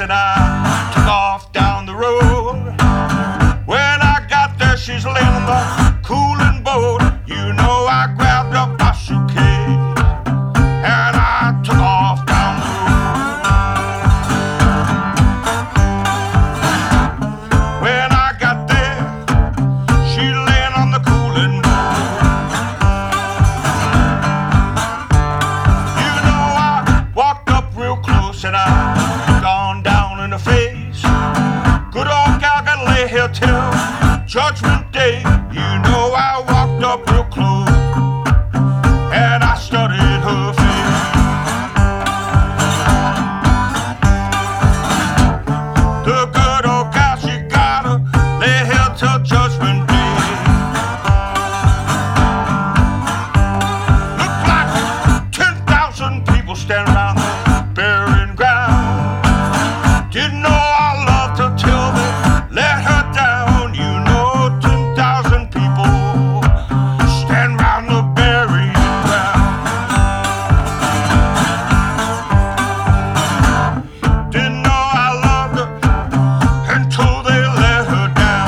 and I took off down the road. When I got there, she's laying on the cooling boat. You know, I grabbed up my suitcase and I took off down the road. When I got there, she's laying on the cooling boat. You know, I walked up real close and I gone down in the face. Good old gal gotta lay here till Judgment Day. You know, I walked up real close and I studied her face. The good old gal, she gotta lay here till Judgment Day. Looked like 10,000 people standing around the burying ground. Didn't know I loved her till they let her down. You know, 10,000 people stand round the burying ground. Didn't know I loved her until they let her down.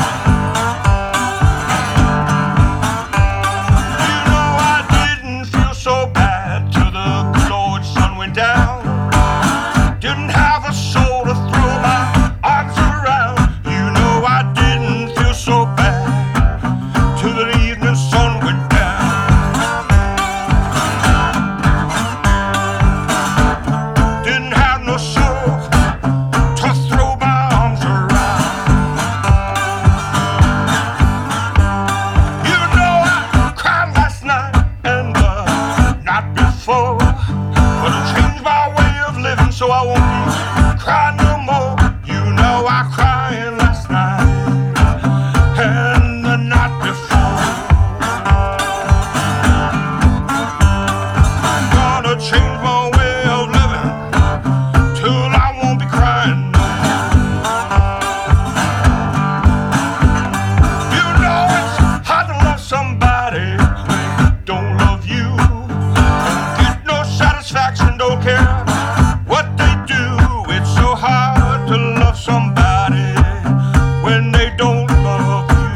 You know, I didn't feel so bad till the good Lord sun went down. Didn't have a soul to throw my arms around. You know, I didn't feel so bad till the evening sun went down. Didn't have no soul to throw my arms around. You know, I cried last night and the night before, but I changed my way of living so I won't be crying no more. You know, I cried last night and the night before. I'm gonna change my way of living till I won't be crying no more. You know, it's hard to love somebody who don't love you. Don't get no satisfaction, don't care what they do. It's so hard to love somebody when they don't love you.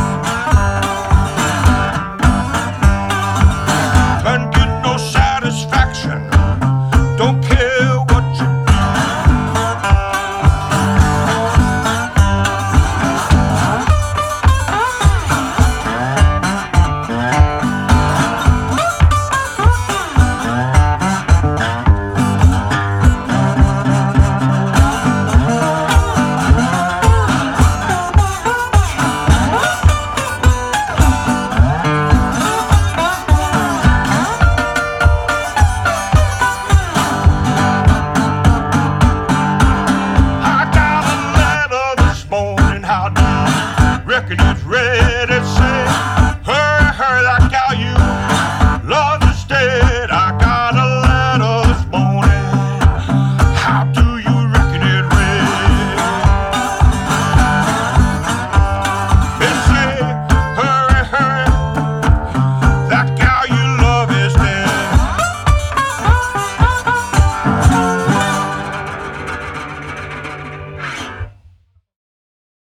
Can't get no satisfaction, don't care what you do. I got a letter this morning, how do you reckon it's read? It